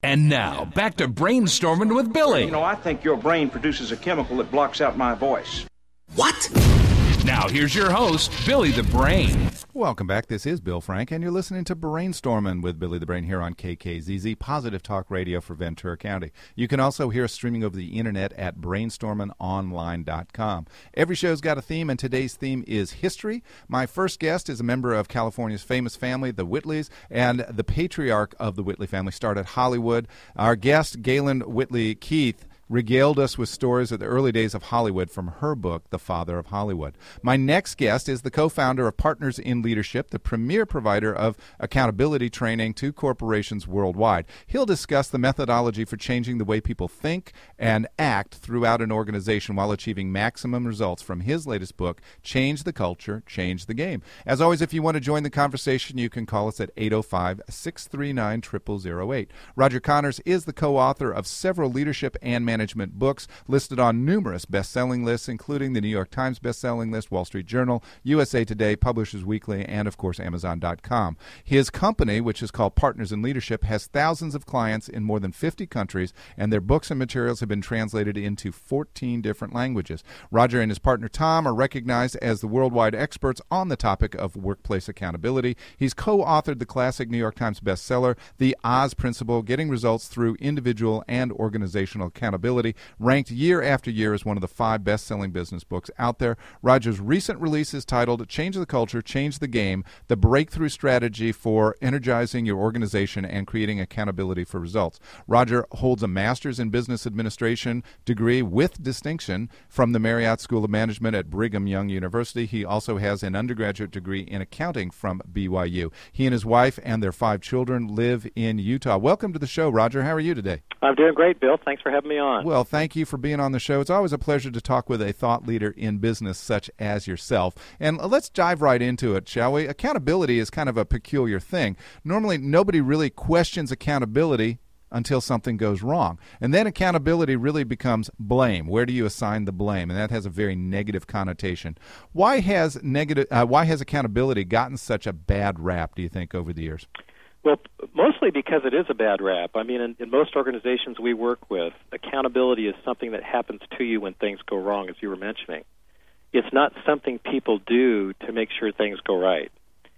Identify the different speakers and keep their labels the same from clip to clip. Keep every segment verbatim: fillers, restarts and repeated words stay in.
Speaker 1: And now, back to Brainstorming with Billy.
Speaker 2: You know, I think your brain produces a chemical that blocks out my voice.
Speaker 1: What? Now, here's your host, Billy the Brain.
Speaker 3: Welcome back. This is Bill Frank, and you're listening to Brainstorming with Billy the Brain here on K K Z Z, Positive Talk Radio for Ventura County. You can also hear us streaming over the internet at brainstorming online dot com. Every show's got a theme, and today's theme is history. My first guest is a member of California's famous family, the Whitleys, and the patriarch of the Whitley family started Hollywood. Our guest, Galen Whitley Keith, regaled us with stories of the early days of Hollywood from her book, The Father of Hollywood. My next guest is the co-founder of Partners in Leadership, the premier provider of accountability training to corporations worldwide. He'll discuss the methodology for changing the way people think and act throughout an organization while achieving maximum results from his latest book, Change the Culture, Change the Game. As always, if you want to join the conversation, you can call us at eight oh five, six three nine, zero zero zero eight. Roger Connors is the co-author of several leadership and management management books listed on numerous best-selling lists, including the New York Times best-selling list, Wall Street Journal, U S A Today, Publishers Weekly, and, of course, Amazon dot com. His company, which is called Partners in Leadership, has thousands of clients in more than fifty countries, and their books and materials have been translated into fourteen different languages. Roger and his partner Tom are recognized as the worldwide experts on the topic of workplace accountability. He's co-authored the classic New York Times bestseller, The Oz Principle, Getting Results Through Individual and Organizational Accountability, ranked year after year as one of the five best-selling business books out there. Roger's recent release is titled Change the Culture, Change the Game, the breakthrough strategy for energizing your organization and creating accountability for results. Roger holds a master's in business administration degree with distinction from the Marriott School of Management at Brigham Young University. He also has an undergraduate degree in accounting from B Y U. He and his wife and their five children live in Utah. Welcome to the show, Roger. How are you today?
Speaker 4: I'm doing great, Bill. Thanks for having me on.
Speaker 3: Well, thank you for being on the show. It's always a pleasure to talk with a thought leader in business such as yourself. And let's dive right into it, shall we? Accountability is kind of a peculiar thing. Normally, nobody really questions accountability until something goes wrong. And then accountability really becomes blame. Where do you assign the blame? And that has a very negative connotation. Why has negative? Uh, why has accountability gotten such a bad rap, do you think, over the years?
Speaker 4: Well, mostly because it is a bad rap. I mean, in, in most organizations we work with, accountability is something that happens to you when things go wrong, as you were mentioning. It's not something people do to make sure things go right.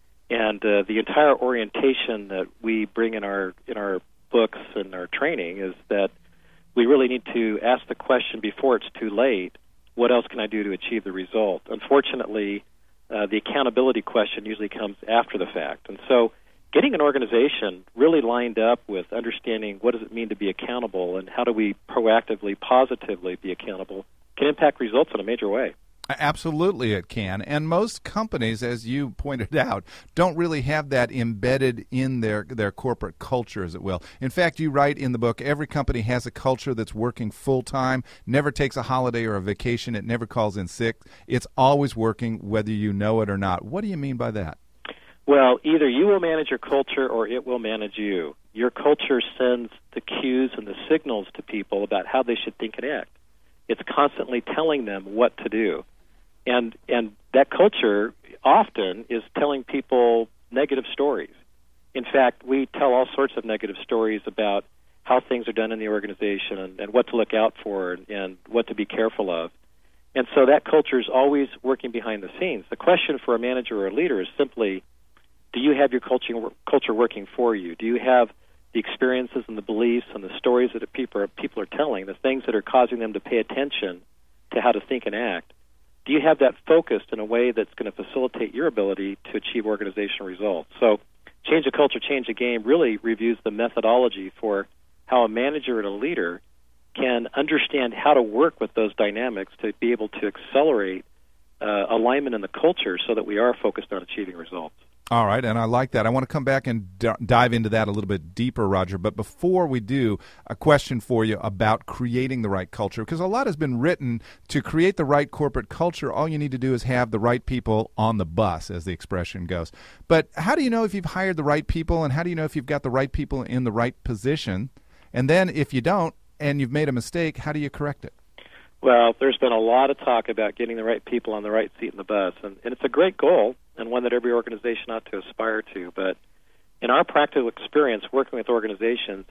Speaker 4: And uh, the entire orientation that we bring in our in our books and our training is that we really need to ask the question before it's too late, what else can I do to achieve the result? Unfortunately, uh, the accountability question usually comes after the fact. And so getting an organization really lined up with understanding what does it mean to be accountable and how do we proactively, positively be accountable can impact results in a major way.
Speaker 3: Absolutely it can. And most companies, as you pointed out, don't really have that embedded in their, their corporate culture, as it will. In fact, you write in the book, every company has a culture that's working full-time, never takes a holiday or a vacation, it never calls in sick. It's always working whether you know it or not. What do you mean by that?
Speaker 4: Well, either you will manage your culture or it will manage you. Your culture sends the cues and the signals to people about how they should think and act. It's constantly telling them what to do. And and that culture often is telling people negative stories. In fact, we tell all sorts of negative stories about how things are done in the organization and, and what to look out for and, and what to be careful of. And so that culture is always working behind the scenes. The question for a manager or a leader is simply, do you have your culture culture working for you? Do you have the experiences and the beliefs and the stories that people are, people are telling, the things that are causing them to pay attention to how to think and act? Do you have that focused in a way that's going to facilitate your ability to achieve organizational results? So Change the Culture, Change the Game really reviews the methodology for how a manager and a leader can understand how to work with those dynamics to be able to accelerate uh, alignment in the culture so that we are focused on achieving results.
Speaker 3: All right, and I like that. I want to come back and d- dive into that a little bit deeper, Roger. But before we do, a question for you about creating the right culture, because a lot has been written to create the right corporate culture. All you need to do is have the right people on the bus, as the expression goes. But how do you know if you've hired the right people, and how do you know if you've got the right people in the right position? And then if you don't, and you've made a mistake, how do you correct it?
Speaker 4: Well, there's been a lot of talk about getting the right people on the right seat in the bus, and, and it's a great goal and one that every organization ought to aspire to. But in our practical experience working with organizations,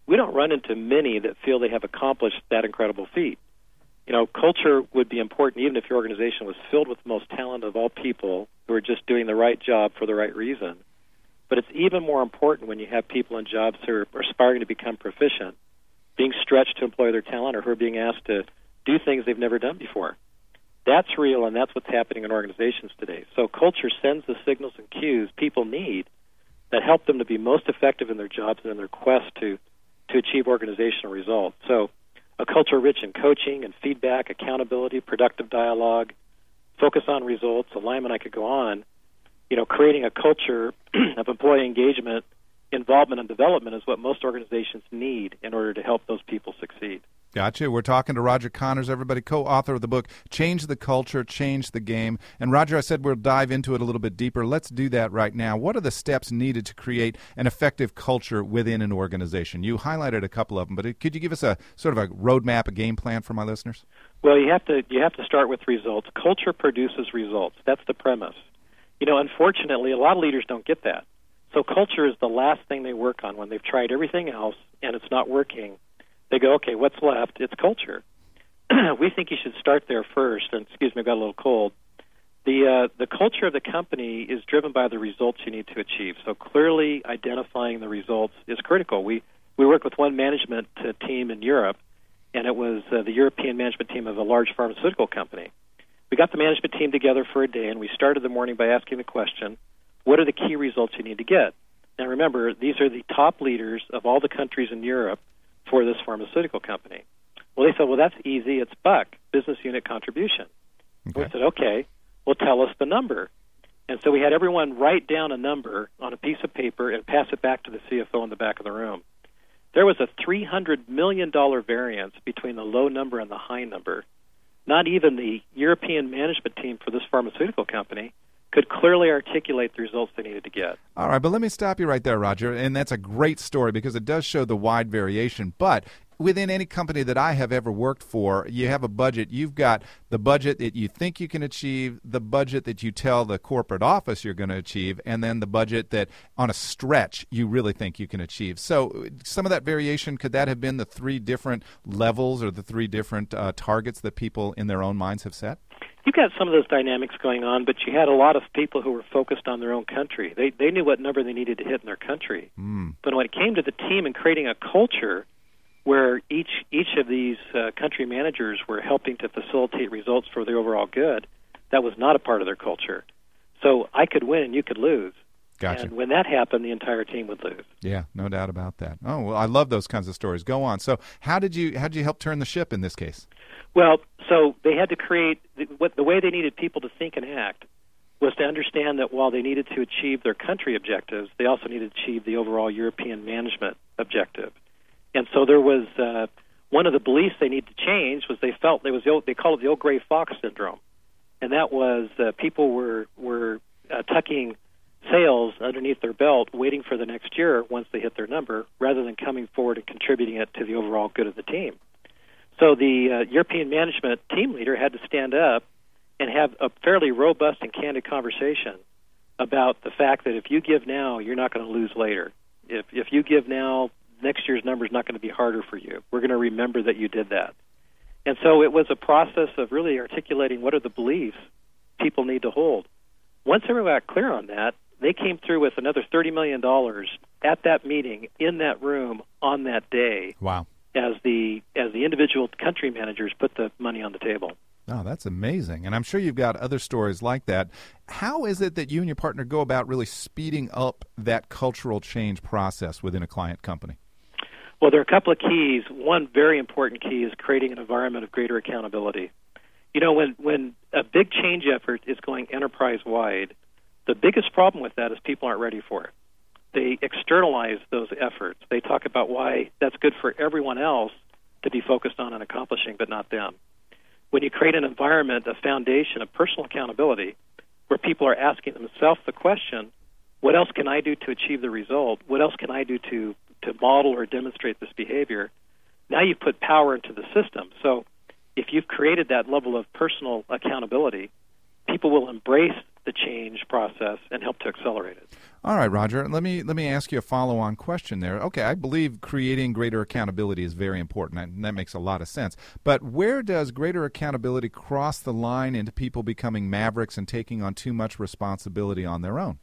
Speaker 4: we don't run into many that feel they have accomplished that incredible feat. You know, culture would be important even if your organization was filled with the most talented of all people who are just doing the right job for the right reason. But it's even more important when you have people in jobs who are aspiring to become proficient, being stretched to employ their talent, or who are being asked to do things they've never done before. That's real, and that's what's happening in organizations today. So culture sends the signals and cues people need that help them to be most effective in their jobs and in their quest to, to achieve organizational results. So a culture rich in coaching and feedback, accountability, productive dialogue, focus on results, alignment, I could go on. You know, creating a culture of employee engagement, involvement, and development is what most organizations need in order to help those people succeed.
Speaker 3: Gotcha. We're talking to Roger Connors, everybody, co-author of the book, Change the Culture, Change the Game. And Roger, I said we'll dive into it a little bit deeper. Let's do that right now. What are the steps needed to create an effective culture within an organization? You highlighted a couple of them, but could you give us a sort of a roadmap, a game plan for my listeners?
Speaker 4: Well, you have to you have to start with results. Culture produces results. That's the premise. You know, unfortunately, a lot of leaders don't get that. So culture is the last thing they work on when they've tried everything else and it's not working. They go, okay, what's left? It's culture. We think you should start there first. And excuse me, I got a little cold. The uh, the culture of the company is driven by the results you need to achieve. So clearly identifying the results is critical. We we work with one management uh, team in Europe, and it was uh, the European management team of a large pharmaceutical company. We got the management team together for a day, and we started the morning by asking the question, what are the key results you need to get? Now remember, these are the top leaders of all the countries in Europe for this pharmaceutical company. Well, they said, well, that's easy. It's B U C, business unit contribution.
Speaker 3: Okay.
Speaker 4: We said, okay, well, tell us the number. And so we had everyone write down a number on a piece of paper and pass it back to the C F O in the back of the room. There was a three hundred million dollars variance between the low number and the high number. Not even the European management team for this pharmaceutical company could clearly articulate the results they needed to get.
Speaker 3: All right, but let me stop you right there, Roger, and that's a great story because it does show the wide variation. But within any company that I have ever worked for, you have a budget. You've got the budget that you think you can achieve, the budget that you tell the corporate office you're going to achieve, and then the budget that on a stretch you really think you can achieve. So some of that variation, could that have been the three different levels or the three different uh, targets that people in their own minds have set?
Speaker 4: You've got some of those dynamics going on, but you had a lot of people who were focused on their own country. They they knew what number they needed to hit in their country.
Speaker 3: Mm.
Speaker 4: But when it came to the team and creating a culture where each each of these uh, country managers were helping to facilitate results for the overall good, that was not a part of their culture. So I could win and you could lose.
Speaker 3: Gotcha.
Speaker 4: And when that happened, the entire team would lose.
Speaker 3: Yeah, no doubt about that. Oh, well, I love those kinds of stories. Go on. So how did you how did you help turn the ship in this case?
Speaker 4: Well, so they had to create the, what the way they needed people to think and act was to understand that while they needed to achieve their country objectives, they also needed to achieve the overall European management objective. And so there was uh, one of the beliefs they needed to change was they felt there was the old, they call it the old gray fox syndrome, and that was uh, people were were uh, tucking sales underneath their belt, waiting for the next year once they hit their number, rather than coming forward and contributing it to the overall good of the team. So the uh, European management team leader had to stand up and have a fairly robust and candid conversation about the fact that if you give now, you're not going to lose later. If if you give now, next year's number is not going to be harder for you. We're going to remember that you did that. And so it was a process of really articulating what are the beliefs people need to hold. Once everyone got clear on that, they came through with another thirty million dollars at that meeting, in that room, on that day.
Speaker 3: Wow.
Speaker 4: As the as the individual country managers put the money on the table.
Speaker 3: Oh, that's amazing. And I'm sure you've got other stories like that. How is it that you and your partner go about really speeding up that cultural change process within a client company?
Speaker 4: Well, there are a couple of keys. One very important key is creating an environment of greater accountability. You know, when, when a big change effort is going enterprise-wide, the biggest problem with that is people aren't ready for it. They externalize those efforts. They talk about why that's good for everyone else to be focused on and accomplishing, but not them. When you create an environment, a foundation of personal accountability, where people are asking themselves the question, what else can I do to achieve the result? What else can I do to, to model or demonstrate this behavior? Now you've put power into the system. So if you've created that level of personal accountability, people will embrace the change process and help to accelerate it.
Speaker 3: All right, Roger. Let me let me ask you a follow-on question there. Okay, I believe creating greater accountability is very important, and that makes a lot of sense. But where does greater accountability cross the line into people becoming mavericks and taking on too much responsibility on their own?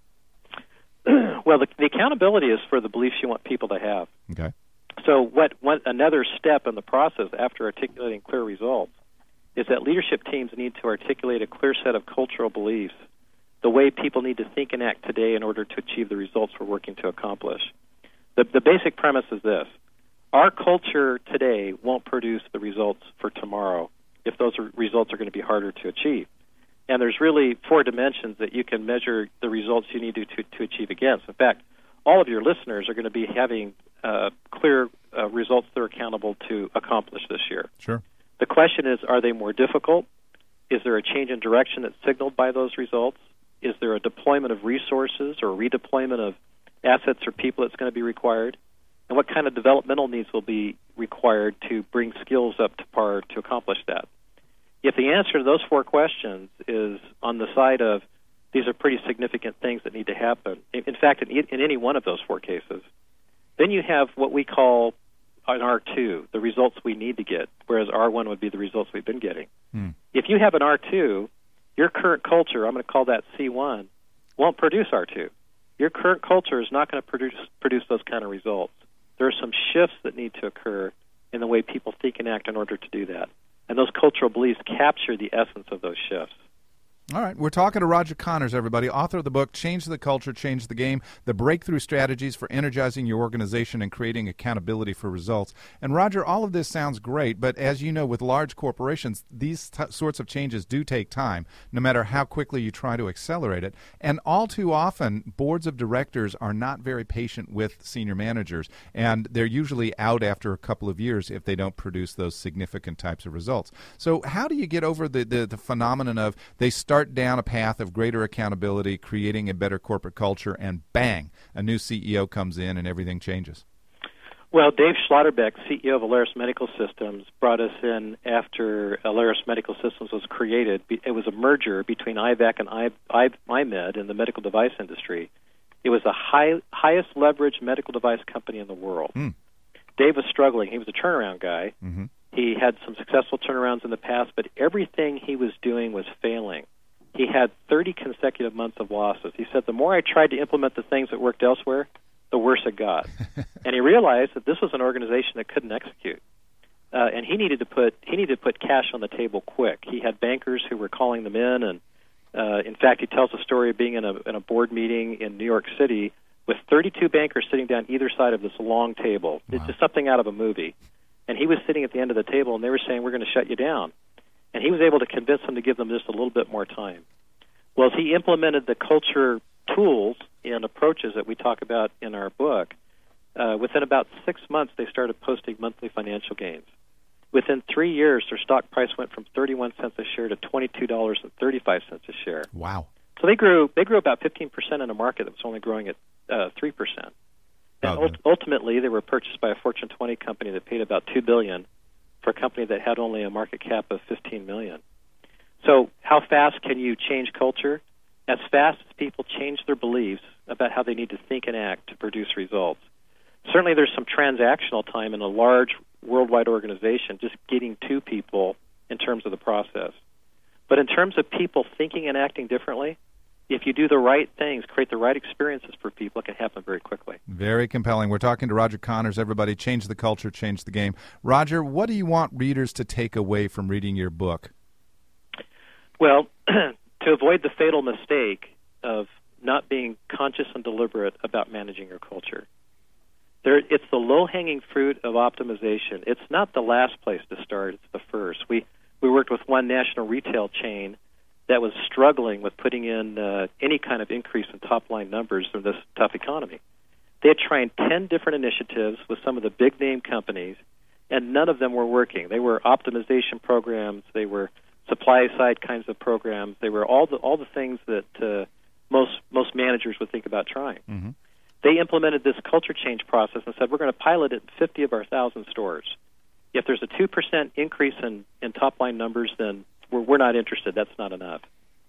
Speaker 4: Well, the, the accountability is for the beliefs you want people to have.
Speaker 3: Okay.
Speaker 4: So what one, another step in the process after articulating clear results is that leadership teams need to articulate a clear set of cultural beliefs, the way people need to think and act today in order to achieve the results we're working to accomplish. The, the basic premise is this. Our culture today won't produce the results for tomorrow if those are, results are going to be harder to achieve. And there's really four dimensions that you can measure the results you need to, to, to achieve against. In fact, all of your listeners are going to be having uh, clear uh, results they're accountable to accomplish this year.
Speaker 3: Sure.
Speaker 4: The question is, are they more difficult? Is there a change in direction that's signaled by those results? Is there a deployment of resources or redeployment of assets or people that's going to be required? And what kind of developmental needs will be required to bring skills up to par to accomplish that? If the answer to those four questions is on the side of these are pretty significant things that need to happen, in fact, in, in any one of those four cases, then you have what we call an R two, the results we need to get, whereas R one would be the results we've been getting. Hmm. If you have an R two, your current culture, I'm going to call that C one, won't produce R two. Your current culture is not going to produce produce those kind of results. There are some shifts that need to occur in the way people think and act in order to do that. And those cultural beliefs capture the essence of those shifts.
Speaker 3: All right. We're talking to Roger Connors, everybody, author of the book, Change the Culture, Change the Game, the breakthrough strategies for energizing your organization and creating accountability for results. And, Roger, all of this sounds great, but as you know, with large corporations, these t- sorts of changes do take time, no matter how quickly you try to accelerate it. And all too often, boards of directors are not very patient with senior managers, and they're usually out after a couple of years if they don't produce those significant types of results. So how do you get over the, the, the phenomenon of they start Start down a path of greater accountability, creating a better corporate culture, and bang, a new C E O comes in and everything changes?
Speaker 4: Well, Dave Schlotterbeck, C E O of Alaris Medical Systems, brought us in after Alaris Medical Systems was created. It was a merger between I V A C and I, I, IMED in the medical device industry. It was the high, highest leveraged medical device company in the world. Mm. Dave was struggling. He was a turnaround guy. Mm-hmm. He had some successful turnarounds in the past, but everything he was doing was failing. He had thirty consecutive months of losses. He said, the more I tried to implement the things that worked elsewhere, the worse it got. And he realized that this was an organization that couldn't execute. Uh, and he needed to put he needed to put cash on the table quick. He had bankers who were calling them in, and uh, in fact, he tells a story of being in a, in a board meeting in New York City with thirty-two bankers sitting down either side of this long table. Wow. It's just something out of a movie. And he was sitting at the end of the table, and they were saying, we're going to shut you down. And he was able to convince them to give them just a little bit more time. Well, as he implemented the culture tools and approaches that we talk about in our book, uh, within about six months they started posting monthly financial gains. Within three years, their stock price went from thirty-one cents a share to twenty-two dollars and thirty-five cents a share.
Speaker 3: Wow.
Speaker 4: So they grew they grew about fifteen percent in a market that was only growing at uh, three percent. And
Speaker 3: okay.
Speaker 4: ult- ultimately, they were purchased by a Fortune twenty company that paid about two billion dollars for a company that had only a market cap of fifteen million dollars. So how fast can you change culture? As fast as people change their beliefs about how they need to think and act to produce results. Certainly there's some transactional time in a large worldwide organization just getting to people in terms of the process. But in terms of people thinking and acting differently, if you do the right things, create the right experiences for people, it can happen very quickly.
Speaker 3: Very compelling. We're talking to Roger Connors. Everybody, change the culture, change the game. Roger, what do you want readers to take away from reading your book?
Speaker 4: Well, to avoid the fatal mistake of not being conscious and deliberate about managing your culture. There, it's the low-hanging fruit of optimization. It's not the last place to start. It's the first. We we worked with one national retail chain that was struggling with putting in uh, any kind of increase in top-line numbers in this tough economy. They had tried ten different initiatives with some of the big-name companies, and none of them were working. They were optimization programs. They were supply-side kinds of programs. They were all the all the things that uh, most most managers would think about trying. Mm-hmm. They implemented this culture change process and said, we're going to pilot it in fifty of our one thousand stores. If there's a two percent increase in, in top-line numbers, then we're, we're not interested. That's not enough.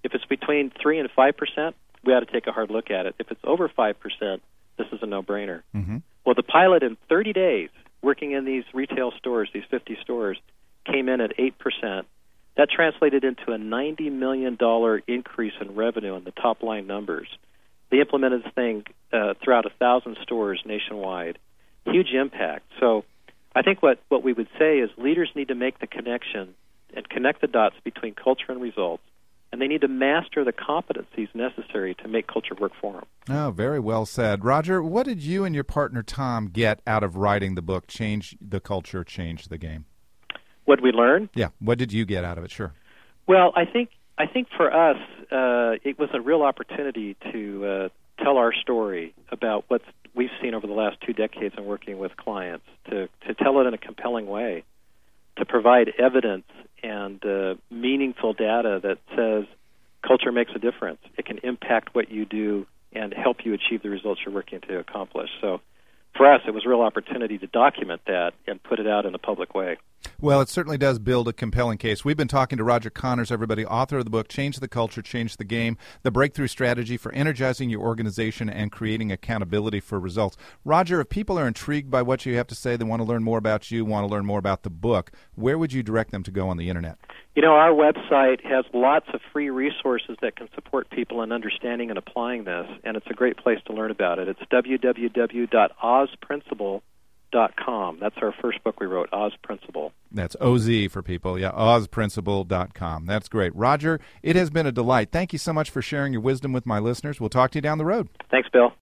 Speaker 4: If it's between three and five percent, we ought to take a hard look at it. If it's over five percent, this is a no-brainer.
Speaker 3: Mm-hmm.
Speaker 4: Well, the pilot in thirty days, working in these retail stores, these fifty stores, came in at eight percent. That translated into a ninety million dollars increase in revenue in the top-line numbers. They implemented this thing uh, throughout one thousand stores nationwide. Huge impact. So I think what, what we would say is leaders need to make the connection and connect the dots between culture and results, and they need to master the competencies necessary to make culture work for them.
Speaker 3: Oh, very well said. Roger, what did you and your partner Tom get out of writing the book, Change the Culture, Change the Game?
Speaker 4: What did we learn?
Speaker 3: Yeah, what did you get out of it? Sure.
Speaker 4: Well, I think I think for us, uh, it was a real opportunity to uh, tell our story about what we've seen over the last two decades in working with clients, to, to tell it in a compelling way, to provide evidence and uh, meaningful data that says culture makes a difference. It can impact what you do and help you achieve the results you're working to accomplish. So for us, it was a real opportunity to document that and put it out in a public way.
Speaker 3: Well, it certainly does build a compelling case. We've been talking to Roger Connors, everybody, author of the book, Change the Culture, Change the Game, the breakthrough strategy for energizing your organization and creating accountability for results. Roger, if people are intrigued by what you have to say, they want to learn more about you, want to learn more about the book, where would you direct them to go on the Internet?
Speaker 4: You know, our website has lots of free resources that can support people in understanding and applying this, and it's a great place to learn about it. It's w w w dot oz principle dot com. That's our first book we wrote, Oz Principle.
Speaker 3: That's O Z for people, yeah, oz principle dot com. That's great. Roger, it has been a delight. Thank you so much for sharing your wisdom with my listeners. We'll talk to you down the road.
Speaker 4: Thanks, Bill.